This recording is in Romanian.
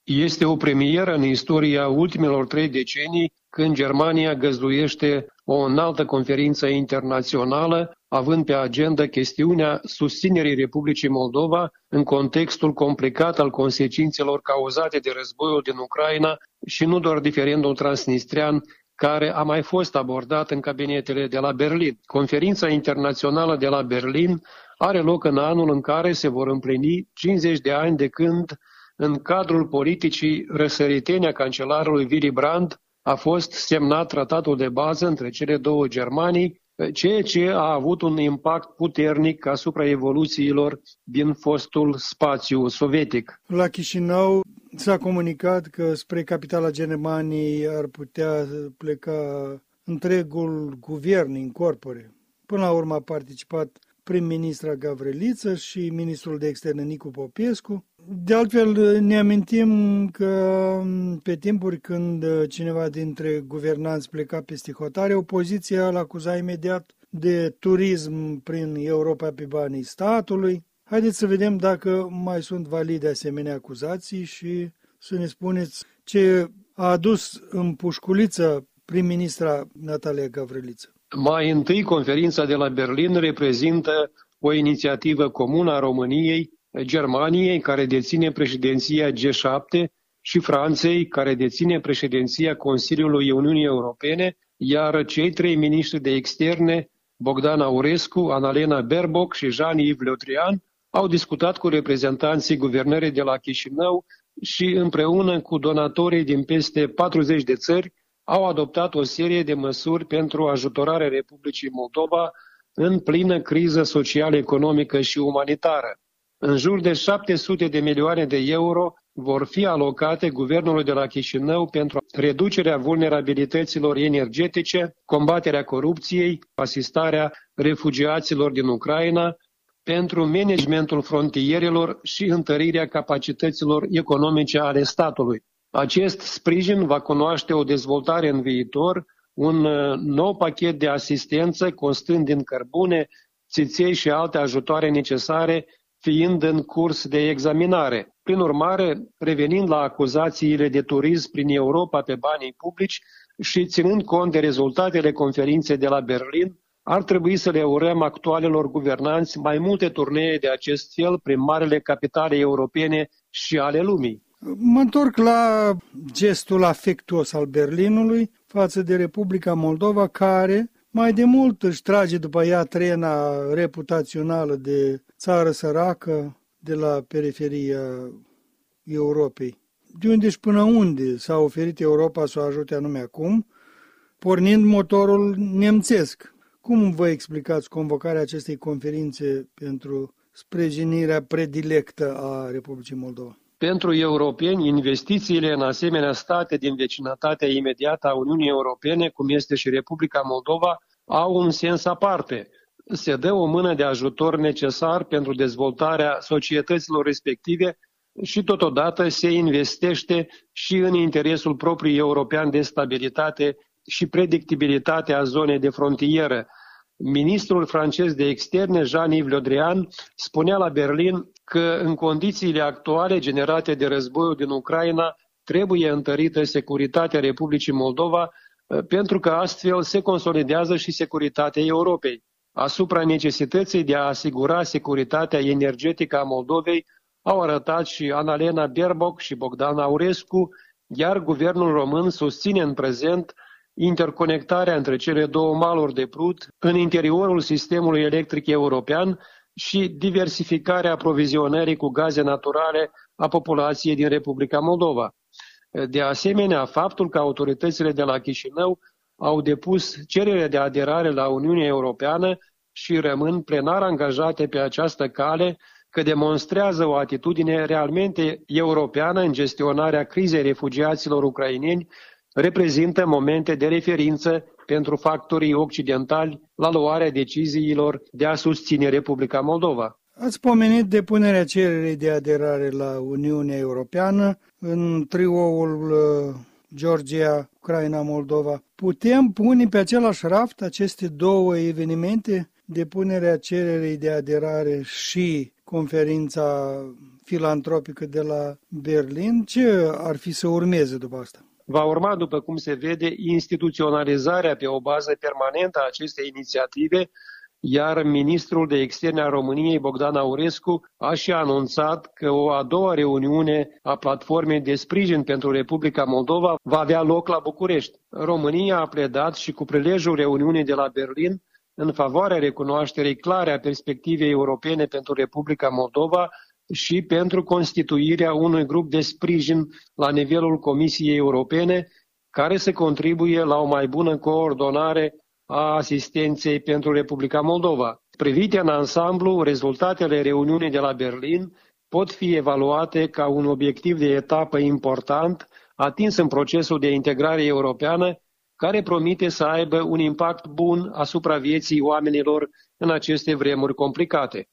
Este o premieră în istoria ultimelor 3 decenii când Germania găzduiește o înaltă conferință internațională, având pe agenda chestiunea susținerii Republicii Moldova în contextul complicat al consecințelor cauzate de războiul din Ucraina și nu doar diferendul transnistrian, care a mai fost abordat în cabinetele de la Berlin. Conferința internațională de la Berlin are loc în anul în care se vor împlini 50 de ani de când, în cadrul politicii răsăritene a cancelarului Willy Brandt, a fost semnat tratatul de bază între cele două Germanii, ceea ce a avut un impact puternic asupra evoluțiilor din fostul spațiu sovietic. La Chișinău s-a comunicat că spre capitala Germaniei ar putea pleca întregul guvern in corpore. Până la urmă a participat prim-ministra Gavriliță și ministrul de externe Nicu Popescu. De altfel, ne amintim că pe timpuri când cineva dintre guvernanți pleca peste hotare, opoziția îl acuza imediat de turism prin Europa pe banii statului. Haideți să vedem dacă mai sunt valide asemenea acuzații și să ne spuneți ce a adus în pușculiță prim-ministra Natalia Gavriliță. Mai întâi, conferința de la Berlin reprezintă o inițiativă comună a României, Germaniei, care deține președinția G7, și Franței, care deține președinția Consiliului Uniunii Europene, iar cei 3 miniștri de externe, Bogdan Aurescu, Annalena Baerbock și Jean-Yves Le Drian, au discutat cu reprezentanții guvernării de la Chișinău și împreună cu donatorii din peste 40 de țări au adoptat o serie de măsuri pentru ajutorarea Republicii Moldova în plină criză socială, economică și umanitară. În jur de 700 de milioane de euro vor fi alocate guvernului de la Chișinău pentru reducerea vulnerabilităților energetice, combaterea corupției, asistarea refugiaților din Ucraina, pentru managementul frontierelor și întărirea capacităților economice ale statului. Acest sprijin va cunoaște o dezvoltare în viitor, un nou pachet de asistență constând din cărbune, țiței și alte ajutoare necesare, fiind în curs de examinare. Prin urmare, revenind la acuzațiile de turism prin Europa pe banii publici și ținând cont de rezultatele conferinței de la Berlin, ar trebui să le urăm actualelor guvernanți mai multe turnee de acest fel prin marile capitale europene și ale lumii. Mă întorc la gestul afectuos al Berlinului față de Republica Moldova, care mai de mult își trage după ea trena reputațională de țară săracă de la periferia Europei. De unde și până unde s-a oferit Europa să o ajute anume acum, pornind motorul nemțesc. Cum vă explicați convocarea acestei conferințe pentru sprijinirea predilectă a Republicii Moldova? Pentru europeni, investițiile în asemenea state din vecinătatea imediată a Uniunii Europene, cum este și Republica Moldova, au un sens aparte. Se dă o mână de ajutor necesar pentru dezvoltarea societăților respective și totodată se investește și în interesul propriu european de stabilitate și predictibilitate a zonei de frontieră. Ministrul francez de externe, Jean-Yves Le Drian, spunea la Berlin că în condițiile actuale generate de războiul din Ucraina trebuie întărită securitatea Republicii Moldova pentru că astfel se consolidează și securitatea Europei. Asupra necesității de a asigura securitatea energetică a Moldovei au arătat și Annalena Baerbock și Bogdan Aurescu, iar guvernul român susține în prezent interconectarea între cele două maluri de Prut în interiorul sistemului electric european și diversificarea aprovizionării cu gaze naturale a populației din Republica Moldova. De asemenea, faptul că autoritățile de la Chișinău au depus cerere de aderare la Uniunea Europeană și rămân plenar angajate pe această cale, că demonstrează o atitudine realmente europeană în gestionarea crizei refugiaților ucraineni, reprezintă momente de referință pentru factorii occidentali la luarea deciziilor de a susține Republica Moldova. Ați pomenit depunerea cererii de aderare la Uniunea Europeană în trioul Georgia, Ucraina, Moldova. Putem pune pe același raft aceste două evenimente, depunerea cererii de aderare și conferința filantropică de la Berlin. Ce ar fi să urmeze după asta? Va urma, după cum se vede, instituționalizarea pe o bază permanentă a acestei inițiative, iar ministrul de externe al României, Bogdan Aurescu, a și anunțat că o a doua reuniune a platformei de sprijin pentru Republica Moldova va avea loc la București. România a pledat și cu prilejul reuniunii de la Berlin în favoarea recunoașterii clare a perspectivei europene pentru Republica Moldova și pentru constituirea unui grup de sprijin la nivelul Comisiei Europene care să contribuie la o mai bună coordonare a asistenței pentru Republica Moldova. Privite în ansamblu, rezultatele reuniunii de la Berlin pot fi evaluate ca un obiectiv de etapă important atins în procesul de integrare europeană, care promite să aibă un impact bun asupra vieții oamenilor în aceste vremuri complicate.